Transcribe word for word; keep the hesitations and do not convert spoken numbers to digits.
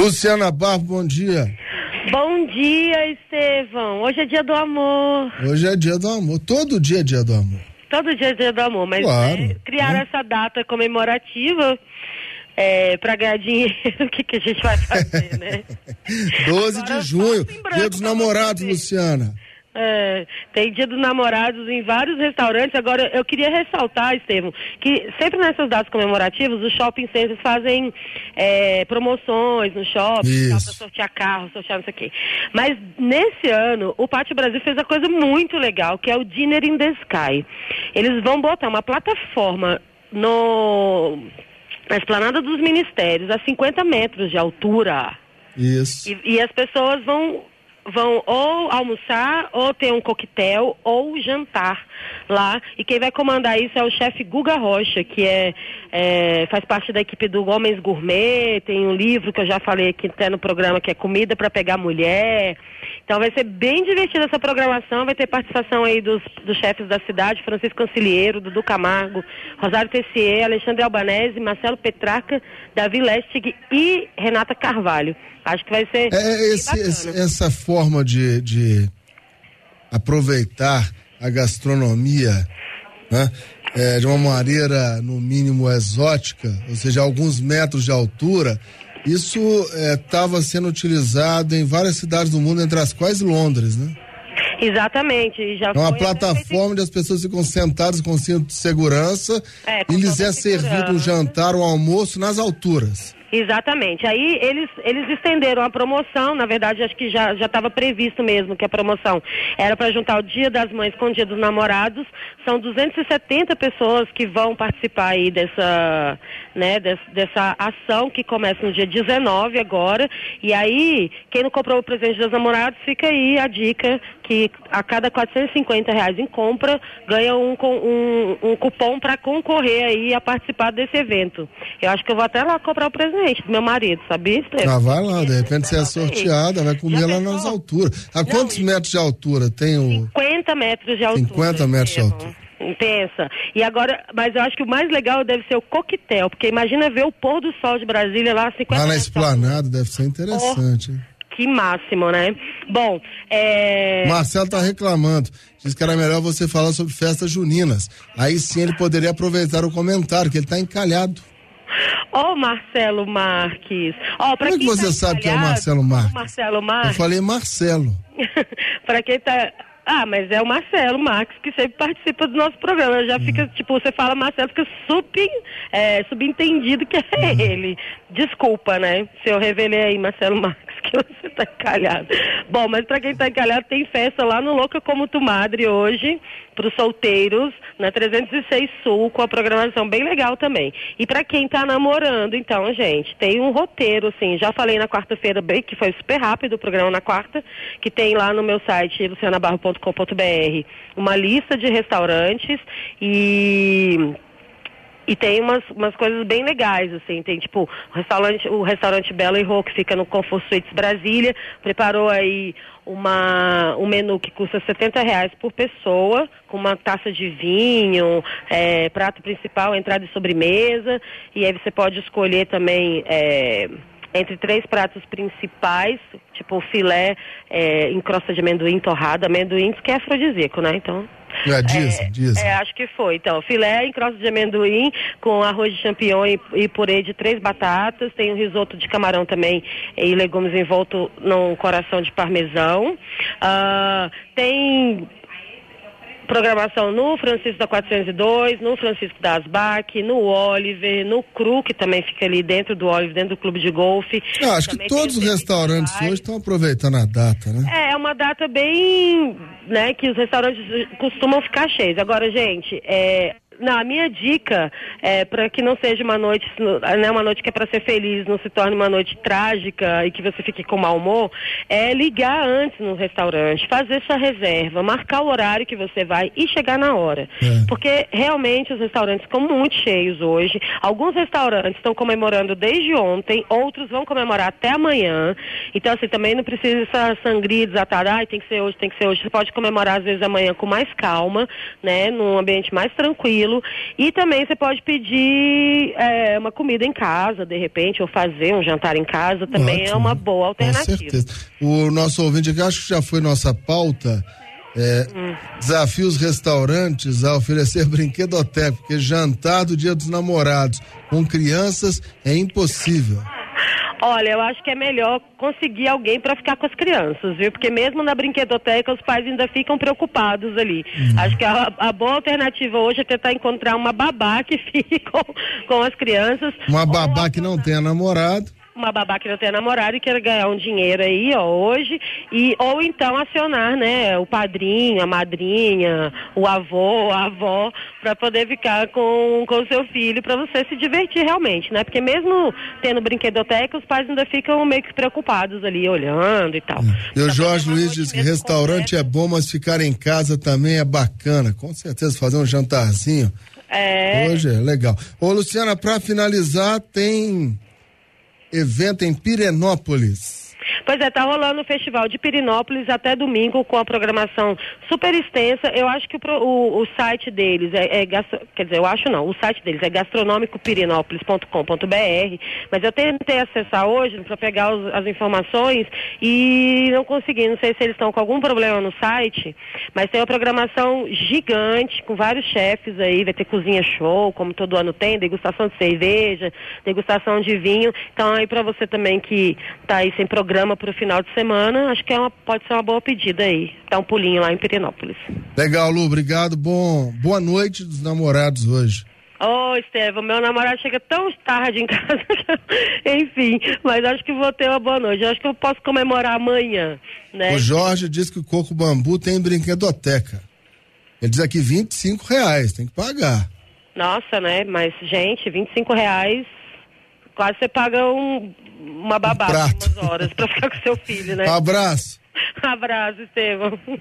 Luciana Barro, bom dia. Bom dia, Estevão. Hoje é dia do amor. Hoje é dia do amor. Todo dia é dia do amor. Todo dia é dia do amor, mas claro, né, criaram né? essa data comemorativa é, pra ganhar dinheiro. O que, que a gente vai fazer, né? doze Agora, de junho, dia dos pra namorados, você ver. Luciana. É, tem dia dos namorados em vários restaurantes. Agora, eu queria ressaltar, Estevão, que sempre nessas datas comemorativas, os shopping centers fazem é, promoções no shopping, para sortear carro, sortear não sei o quê. Mas, nesse ano, o Pátio Brasil fez a coisa muito legal, que é o Dinner in the Sky. Eles vão botar uma plataforma no, na Esplanada dos Ministérios, a cinquenta metros de altura. Isso. E, e as pessoas vão... vão ou almoçar, ou ter um coquetel, ou jantar lá. E quem vai comandar isso é o chefe Guga Rocha, que é, é, faz parte da equipe do Homens Gourmet. Tem um livro que eu já falei aqui até no programa, que é Comida para Pegar Mulher. Então vai ser bem divertida essa programação. Vai ter participação aí dos, dos chefes da cidade, Francisco Cancilheiro, Dudu Camargo, Rosário Tessier, Alexandre Albanese, Marcelo Petrarca, Davi Lestig e Renata Carvalho. Acho que vai ser é esse, esse, essa forma de, de aproveitar a gastronomia, né, é, de uma maneira no mínimo exótica, ou seja, alguns metros de altura. Isso estava é, sendo utilizado em várias cidades do mundo, entre as quais Londres, né? Exatamente. Já é uma foi plataforma onde as pessoas ficam sentadas com cinto de segurança é, e lhes é servido um jantar ou um almoço nas alturas. Exatamente. Aí eles, eles estenderam a promoção, na verdade acho que já já estava previsto mesmo que a promoção era para juntar o Dia das Mães com o Dia dos Namorados. São duzentas e setenta pessoas que vão participar aí dessa, né, dessa, dessa ação que começa no dia dezenove agora. E aí, quem não comprou o presente dos namorados, fica aí a dica que a cada quatrocentos e cinquenta reais em compra, ganha um, um, um cupom para concorrer aí a participar desse evento. Eu acho que eu vou até lá comprar o presente do meu marido, sabia? Ah, vai lá, de repente você é sorteada, vai comer Já lá pensou? nas alturas. A quantos não, metros de altura tem o... cinquenta metros de altura. cinquenta metros de altura. Pensa. E agora, mas eu acho que o mais legal deve ser o coquetel, porque imagina ver o pôr do sol de Brasília lá a cinquenta lá na metros. Esplanada, deve ser interessante, hein? Que máximo, né? Bom, é... Marcelo tá reclamando. Diz que era melhor você falar sobre festas juninas. Aí sim ele poderia aproveitar o comentário, que ele tá encalhado. Ô, oh, Marcelo Marques. Oh, Como é que você tá sabe que é o Marcelo Marques? Marcelo Marques. Eu falei Marcelo. Pra quem tá... Ah, mas é o Marcelo Marques que sempre participa do nosso programa. Já hum. fica, tipo, você fala Marcelo, fica sub, é, subentendido que é hum. ele. Desculpa, né? Se eu revelei aí, Marcelo Marques, que você tá encalhado. Bom, mas pra quem tá encalhado, tem festa lá no Louca Como Tu Madre hoje, pros solteiros, na trezentos e seis Sul, com a programação bem legal também. E pra quem tá namorando, então, gente, tem um roteiro, assim, já falei na quarta-feira, bem, que foi super rápido o programa na quarta, que tem lá no meu site, luciana barro ponto com ponto b r, uma lista de restaurantes e... E tem umas, umas coisas bem legais, assim, tem tipo o restaurante, o restaurante Belo e Rô, que fica no Comfort Suites Brasília, preparou aí uma, um menu que custa setenta reais por pessoa, com uma taça de vinho, é, prato principal, entrada e sobremesa, e aí você pode escolher também... É, entre três pratos principais, tipo filé é, em crosta de amendoim torrado, amendoim que é afrodisíaco, né? Então... É, dizem, é, dizem. É, acho que foi. Então, filé em crosta de amendoim com arroz de champignon e, e purê de três batatas. Tem um risoto de camarão também e legumes envolto num coração de parmesão. Uh, tem... programação no Francisco da quatrocentos e dois, no Francisco da Asbac, no Oliver, no Cru, que também fica ali dentro do Oliver, dentro do clube de golfe. Eu acho que todos os restaurantes hoje estão aproveitando a data, né? É, é uma data bem, né, que os restaurantes costumam ficar cheios. Agora, gente, é... Não, a minha dica é para que não seja uma noite, né, uma noite que é para ser feliz, não se torne uma noite trágica e que você fique com mau humor, é ligar antes no restaurante, fazer sua reserva, marcar o horário que você vai e chegar na hora. É. Porque realmente os restaurantes ficam muito cheios hoje. Alguns restaurantes estão comemorando desde ontem, outros vão comemorar até amanhã. Então, assim, também não precisa essa sangria desatada, ai, tem que ser hoje, tem que ser hoje. Você pode comemorar às vezes amanhã com mais calma, né, num ambiente mais tranquilo. tranquilo. E também você pode pedir é, uma comida em casa, de repente, ou fazer um jantar em casa, também Ótimo. É uma boa alternativa. Com certeza. O nosso ouvinte aqui, acho que já foi nossa pauta, é, hum. desafia os restaurantes a oferecer brinquedoteca, porque jantar do Dia dos Namorados com crianças é impossível. Olha, eu acho que é melhor conseguir alguém para ficar com as crianças, viu? Porque mesmo na brinquedoteca os pais ainda ficam preocupados ali. Uhum. Acho que a, a boa alternativa hoje é tentar encontrar uma babá que fique com, com as crianças. Uma babá que não tenha namorado. Uma babá que não tenha namorado e queira ganhar um dinheiro aí, ó, hoje, e, ou então acionar, né, o padrinho, a madrinha, o avô, a avó, para poder ficar com o seu filho, para você se divertir realmente, né, porque mesmo tendo brinquedoteca, os pais ainda ficam meio que preocupados ali, olhando e tal. É. E o Jorge Luiz diz que restaurante completo. É bom, mas ficar em casa também é bacana, com certeza fazer um jantarzinho, é... hoje é legal. Ô Luciana, para finalizar, tem evento em Pirenópolis. Pois é, tá rolando o Festival de Pirenópolis até domingo com a programação super extensa. Eu acho que o, o, o site deles é, é gastro, quer dizer, eu acho não, o site deles é gastronômico pirenópolis ponto com ponto b r, mas eu tentei acessar hoje para pegar os, as informações e não consegui, não sei se eles estão com algum problema no site, mas tem uma programação gigante com vários chefes aí, vai ter cozinha show, como todo ano tem, degustação de cerveja, degustação de vinho, então aí para você também que tá aí sem programa para o final de semana, acho que é uma, pode ser uma boa pedida aí, dar um pulinho lá em Pirenópolis. Legal, Lu, obrigado, bom, boa noite dos namorados hoje. Ô, oh, Estevão, meu namorado chega tão tarde em casa, enfim, mas acho que vou ter uma boa noite, acho que eu posso comemorar amanhã, né? O Jorge diz que o Coco Bambu tem brinquedoteca, ele diz aqui vinte e cinco reais, tem que pagar. Nossa, né, mas gente, vinte e cinco reais, quase você paga um, uma babá um por umas horas pra ficar com seu filho, né? Um abraço. Um abraço, Estevão.